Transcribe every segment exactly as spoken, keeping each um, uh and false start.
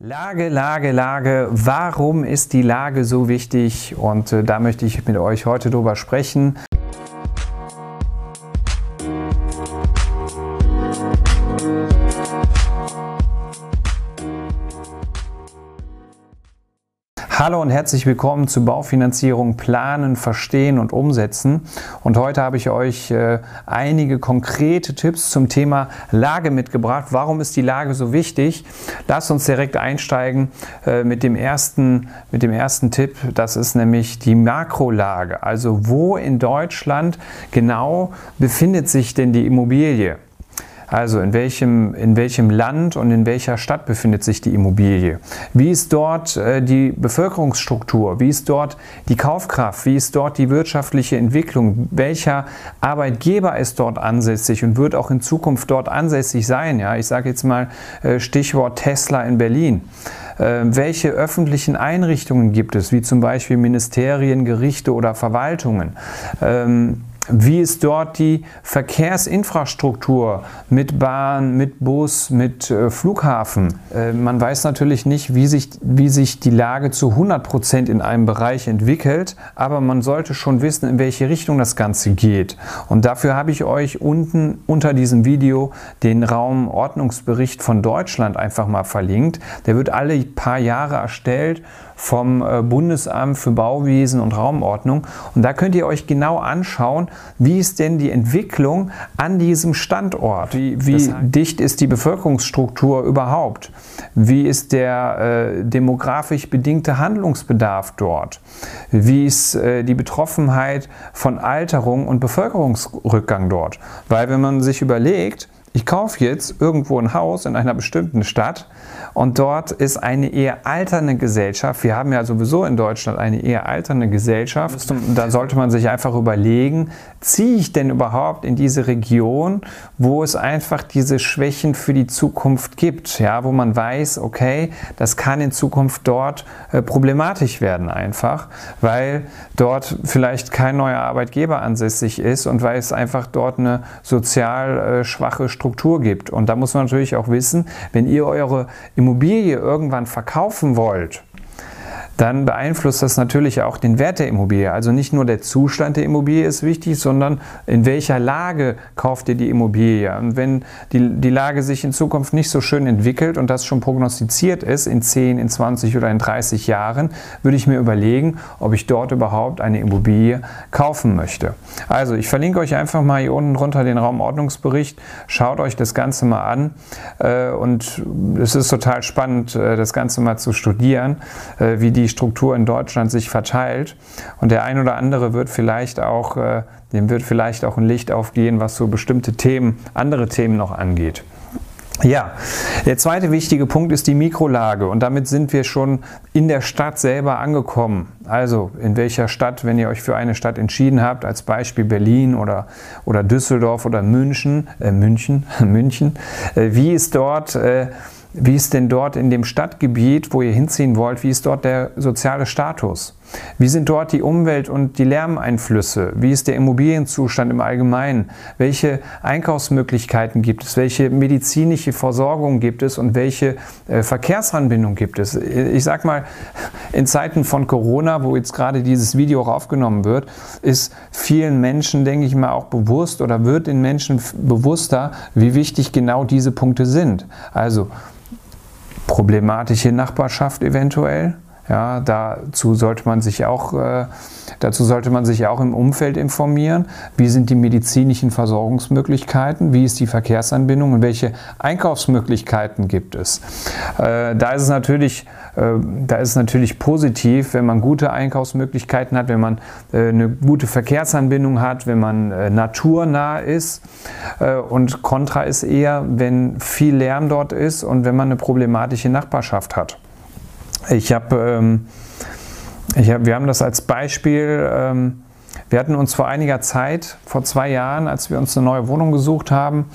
Lage, Lage, Lage. Warum ist die Lage so wichtig? Und äh, da möchte ich mit euch heute drüber sprechen. Hallo und herzlich willkommen zu Baufinanzierung planen, verstehen und umsetzen. Und heute habe ich euch äh, einige konkrete Tipps zum Thema Lage mitgebracht. Warum ist die Lage so wichtig? Lasst uns direkt einsteigen äh, mit dem ersten, mit dem ersten Tipp. Das ist nämlich die Makrolage. Also wo in Deutschland genau befindet sich denn die Immobilie? Also in welchem, in welchem Land und in welcher Stadt befindet sich die Immobilie? Wie ist dort äh, die Bevölkerungsstruktur? Wie ist dort die Kaufkraft? Wie ist dort die wirtschaftliche Entwicklung? Welcher Arbeitgeber ist dort ansässig und wird auch in Zukunft dort ansässig sein? Ja, ich sage jetzt mal äh, Stichwort Tesla in Berlin. Äh, welche öffentlichen Einrichtungen gibt es, wie zum Beispiel Ministerien, Gerichte oder Verwaltungen? Ähm, Wie ist dort die Verkehrsinfrastruktur mit Bahn, mit Bus, mit äh, Flughafen? Äh, man weiß natürlich nicht, wie sich, wie sich die Lage zu hundert Prozent in einem Bereich entwickelt, aber man sollte schon wissen, in welche Richtung das Ganze geht. Und dafür habe ich euch unten unter diesem Video den Raumordnungsbericht von Deutschland einfach mal verlinkt. Der wird alle paar Jahre erstellt vom Bundesamt für Bauwesen und Raumordnung. Und da könnt ihr euch genau anschauen, wie ist denn die Entwicklung an diesem Standort? Wie, wie das heißt, dicht ist die Bevölkerungsstruktur überhaupt? Wie ist der äh, demografisch bedingte Handlungsbedarf dort? Wie ist äh, die Betroffenheit von Alterung und Bevölkerungsrückgang dort? Weil wenn man sich überlegt, ich kaufe jetzt irgendwo ein Haus in einer bestimmten Stadt und dort ist eine eher alternde Gesellschaft. Wir haben ja sowieso in Deutschland eine eher alternde Gesellschaft. Da sollte man sich einfach überlegen, ziehe ich denn überhaupt in diese Region, wo es einfach diese Schwächen für die Zukunft gibt, ja, wo man weiß, okay, das kann in Zukunft dort äh, problematisch werden einfach, weil dort vielleicht kein neuer Arbeitgeber ansässig ist und weil es einfach dort eine sozial äh, schwache Struktur gibt. Und da muss man natürlich auch wissen, wenn ihr eure Immobilie irgendwann verkaufen wollt, dann beeinflusst das natürlich auch den Wert der Immobilie. Also nicht nur der Zustand der Immobilie ist wichtig, sondern in welcher Lage kauft ihr die Immobilie. Und wenn die, die Lage sich in Zukunft nicht so schön entwickelt und das schon prognostiziert ist, in zehn, in zwanzig oder in dreißig Jahren, würde ich mir überlegen, ob ich dort überhaupt eine Immobilie kaufen möchte. Also ich verlinke euch einfach mal hier unten drunter den Raumordnungsbericht. Schaut euch das Ganze mal an. Und es ist total spannend, das Ganze mal zu studieren, wie die Die Struktur in Deutschland sich verteilt, und der ein oder andere wird vielleicht auch, äh, dem wird vielleicht auch ein Licht aufgehen, was so bestimmte Themen, andere Themen noch angeht. Ja, der zweite wichtige Punkt ist die Mikrolage, und damit sind wir schon in der Stadt selber angekommen. Also in welcher Stadt, wenn ihr euch für eine Stadt entschieden habt, als Beispiel Berlin oder, oder Düsseldorf oder München, äh, München, München, äh, wie ist dort äh, Wie ist denn dort in dem Stadtgebiet, wo ihr hinziehen wollt, wie ist dort der soziale Status? Wie sind dort die Umwelt- und die Lärmeinflüsse? Wie ist der Immobilienzustand im Allgemeinen? Welche Einkaufsmöglichkeiten gibt es? Welche medizinische Versorgung gibt es? Und welche äh, Verkehrsanbindung gibt es? Ich sag mal, in Zeiten von Corona, wo jetzt gerade dieses Video aufgenommen wird, ist vielen Menschen, denke ich mal, auch bewusst oder wird den Menschen bewusster, wie wichtig genau diese Punkte sind. Also problematische Nachbarschaft eventuell. Ja, dazu sollte man sich auch, äh, dazu sollte man sich auch im Umfeld informieren. Wie sind die medizinischen Versorgungsmöglichkeiten? Wie ist die Verkehrsanbindung und welche Einkaufsmöglichkeiten gibt es? Äh, da ist es natürlich, äh, da ist es natürlich positiv, wenn man gute Einkaufsmöglichkeiten hat, wenn man äh, eine gute Verkehrsanbindung hat, wenn man äh, naturnah ist. Äh, und kontra ist eher, wenn viel Lärm dort ist und wenn man eine problematische Nachbarschaft hat. Ich habe, ähm, ich hab, wir haben das als Beispiel, ähm, wir hatten uns vor einiger Zeit, vor zwei Jahren, als wir uns eine neue Wohnung gesucht haben,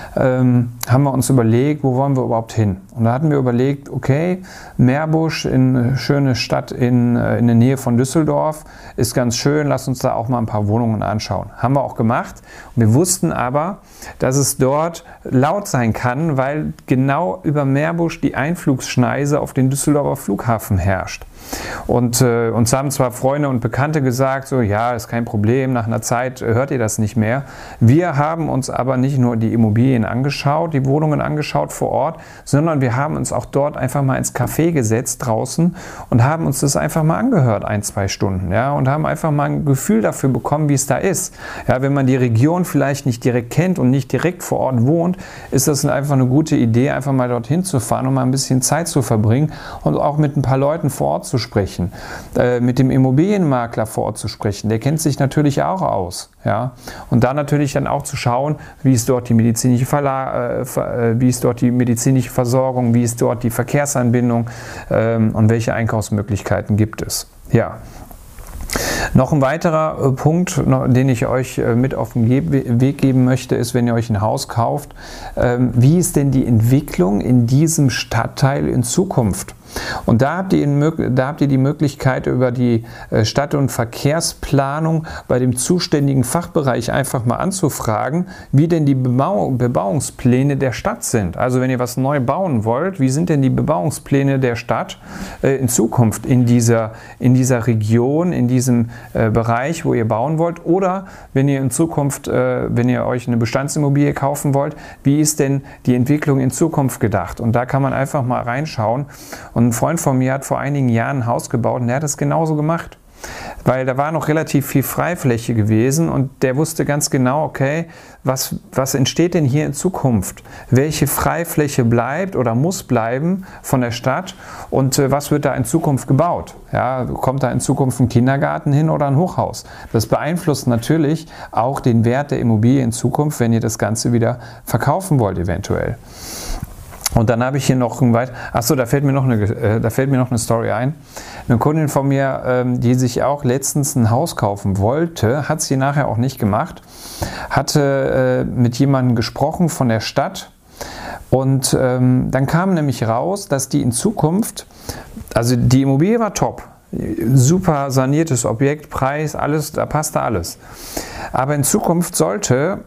ähm, haben wir uns überlegt, wo wollen wir überhaupt hin? Und da hatten wir überlegt, okay, Meerbusch, eine schöne Stadt in, in der Nähe von Düsseldorf, ist ganz schön, lass uns da auch mal ein paar Wohnungen anschauen. Haben wir auch gemacht. Und wir wussten aber, dass es dort laut sein kann, weil genau über Meerbusch die Einflugsschneise auf den Düsseldorfer Flughafen herrscht. Und äh, uns haben zwar Freunde und Bekannte gesagt, so ja, ist kein Problem, nach einer Zeit äh, hört ihr das nicht mehr. Wir haben uns aber nicht nur die Immobilien angeschaut, die Wohnungen angeschaut vor Ort, sondern wir haben uns auch dort einfach mal ins Café gesetzt draußen und haben uns das einfach mal angehört, ein, zwei Stunden, ja, und haben einfach mal ein Gefühl dafür bekommen, wie es da ist. Ja, wenn man die Region vielleicht nicht direkt kennt und nicht direkt vor Ort wohnt, ist das einfach eine gute Idee, einfach mal dorthin zu fahren und mal ein bisschen Zeit zu verbringen und auch mit ein paar Leuten vor Ort zu sprechen, äh, mit dem Immobilienmakler vor Ort zu sprechen. Der kennt sich natürlich auch aus. Ja? Und da natürlich dann auch zu schauen, wie ist dort die medizinische Verla äh, wie ist dort die medizinische Versorgung, wie ist dort die Verkehrsanbindung ähm, und welche Einkaufsmöglichkeiten gibt es. Ja. Noch ein weiterer Punkt, den ich euch mit auf den Weg geben möchte, ist, wenn ihr euch ein Haus kauft, wie ist denn die Entwicklung in diesem Stadtteil in Zukunft? Und da habt, ihr in, da habt ihr die Möglichkeit, über die Stadt- und Verkehrsplanung bei dem zuständigen Fachbereich einfach mal anzufragen, wie denn die Bebau Bebauungspläne der Stadt sind. Also wenn ihr was neu bauen wollt, wie sind denn die Bebauungspläne der Stadt äh, in Zukunft in dieser, in dieser Region, in diesem äh, Bereich, wo ihr bauen wollt? Oder wenn ihr in Zukunft, äh, wenn ihr euch eine Bestandsimmobilie kaufen wollt, wie ist denn die Entwicklung in Zukunft gedacht? Und da kann man einfach mal reinschauen. Und ein Freund von mir hat vor einigen Jahren ein Haus gebaut und der hat es genauso gemacht. Weil da war noch relativ viel Freifläche gewesen und der wusste ganz genau, okay, was, was entsteht denn hier in Zukunft? Welche Freifläche bleibt oder muss bleiben von der Stadt und äh, was wird da in Zukunft gebaut? Ja, kommt da in Zukunft ein Kindergarten hin oder ein Hochhaus? Das beeinflusst natürlich auch den Wert der Immobilie in Zukunft, wenn ihr das Ganze wieder verkaufen wollt eventuell. Und dann habe ich hier noch ein weit. Achso, da fällt mir noch eine, äh, da fällt mir noch eine Story ein. Eine Kundin von mir, ähm, die sich auch letztens ein Haus kaufen wollte, hat sie nachher auch nicht gemacht, hatte äh, mit jemandem gesprochen von der Stadt und ähm, dann kam nämlich raus, dass die in Zukunft, also die Immobilie war top, super saniertes Objekt, Preis, alles, da passte alles. Aber in Zukunft sollte,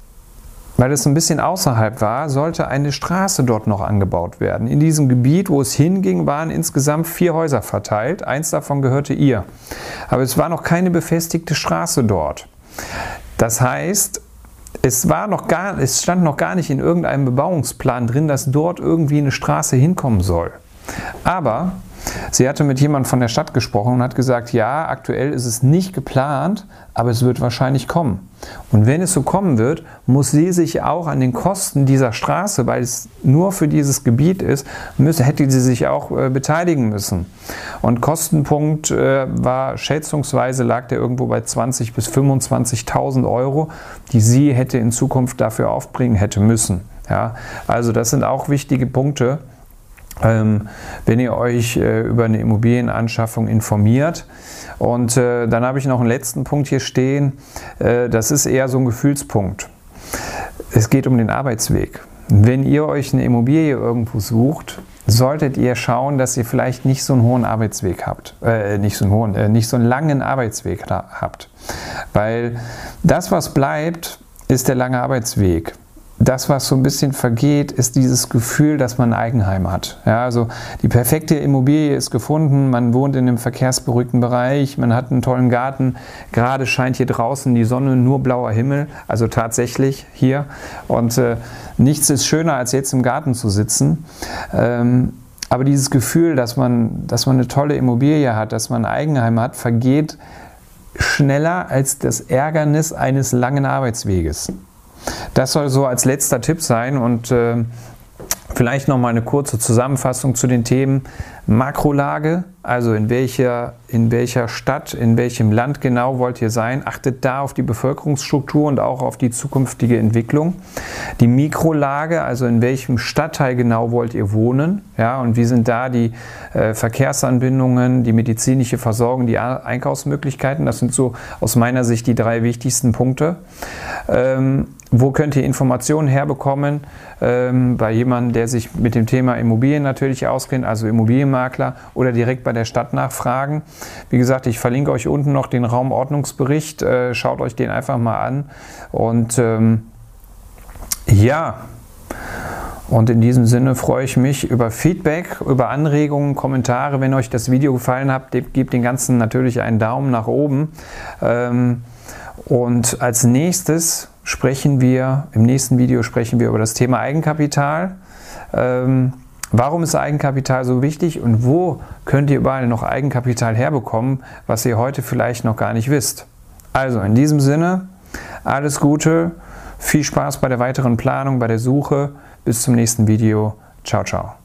weil es ein bisschen außerhalb war, sollte eine Straße dort noch angebaut werden. In diesem Gebiet, wo es hinging, waren insgesamt vier Häuser verteilt. Eins davon gehörte ihr. Aber es war noch keine befestigte Straße dort. Das heißt, es, war noch gar, es stand noch gar nicht in irgendeinem Bebauungsplan drin, dass dort irgendwie eine Straße hinkommen soll. Aber sie hatte mit jemandem von der Stadt gesprochen und hat gesagt, ja, aktuell ist es nicht geplant, aber es wird wahrscheinlich kommen. Und wenn es so kommen wird, muss sie sich auch an den Kosten dieser Straße, weil es nur für dieses Gebiet ist, müsse, hätte sie sich auch äh, beteiligen müssen. Und Kostenpunkt äh, war schätzungsweise, lag der irgendwo bei zwanzigtausend bis fünfundzwanzigtausend Euro, die sie hätte in Zukunft dafür aufbringen hätte müssen. Ja, also das sind auch wichtige Punkte. Ähm, wenn ihr euch äh, über eine Immobilienanschaffung informiert. Und äh, dann habe ich noch einen letzten Punkt hier stehen, äh, das ist eher so ein Gefühlspunkt. Es geht um den Arbeitsweg. Wenn ihr euch eine Immobilie irgendwo sucht, solltet ihr schauen, dass ihr vielleicht nicht so einen hohen Arbeitsweg habt, äh, nicht so einen hohen, äh, nicht so einen langen Arbeitsweg habt. Weil das, was bleibt, ist der lange Arbeitsweg. Das, was so ein bisschen vergeht, ist dieses Gefühl, dass man ein Eigenheim hat. Ja, also die perfekte Immobilie ist gefunden, man wohnt in einem verkehrsberuhigten Bereich, man hat einen tollen Garten, gerade scheint hier draußen die Sonne, nur blauer Himmel, also tatsächlich hier. Und äh, nichts ist schöner, als jetzt im Garten zu sitzen. Ähm, aber dieses Gefühl, dass man, dass man eine tolle Immobilie hat, dass man ein Eigenheim hat, vergeht schneller als das Ärgernis eines langen Arbeitsweges. Das soll so als letzter Tipp sein und äh, vielleicht noch mal eine kurze Zusammenfassung zu den Themen Makrolage, Also in welcher, in welcher Stadt, in welchem Land genau wollt ihr sein? Achtet da auf die Bevölkerungsstruktur und auch auf die zukünftige Entwicklung. Die Mikrolage, also in welchem Stadtteil genau wollt ihr wohnen? Ja, und wie sind da die äh, Verkehrsanbindungen, die medizinische Versorgung, die Einkaufsmöglichkeiten? Das sind so aus meiner Sicht die drei wichtigsten Punkte. Ähm, Wo könnt ihr Informationen herbekommen? Ähm, bei jemandem, der sich mit dem Thema Immobilien natürlich auskennt, also Immobilienmakler, oder direkt bei der Stadt nachfragen. Wie gesagt, ich verlinke euch unten noch den Raumordnungsbericht. Äh, schaut euch den einfach mal an. Und ähm, ja, und in diesem Sinne freue ich mich über Feedback, über Anregungen, Kommentare. Wenn euch das Video gefallen hat, gebt den Ganzen natürlich einen Daumen nach oben. Ähm, und als nächstes sprechen wir, im nächsten Video sprechen wir über das Thema Eigenkapital. Ähm, warum ist Eigenkapital so wichtig und wo könnt ihr überall noch Eigenkapital herbekommen, was ihr heute vielleicht noch gar nicht wisst? Also in diesem Sinne, alles Gute, viel Spaß bei der weiteren Planung, bei der Suche. Bis zum nächsten Video. Ciao, ciao.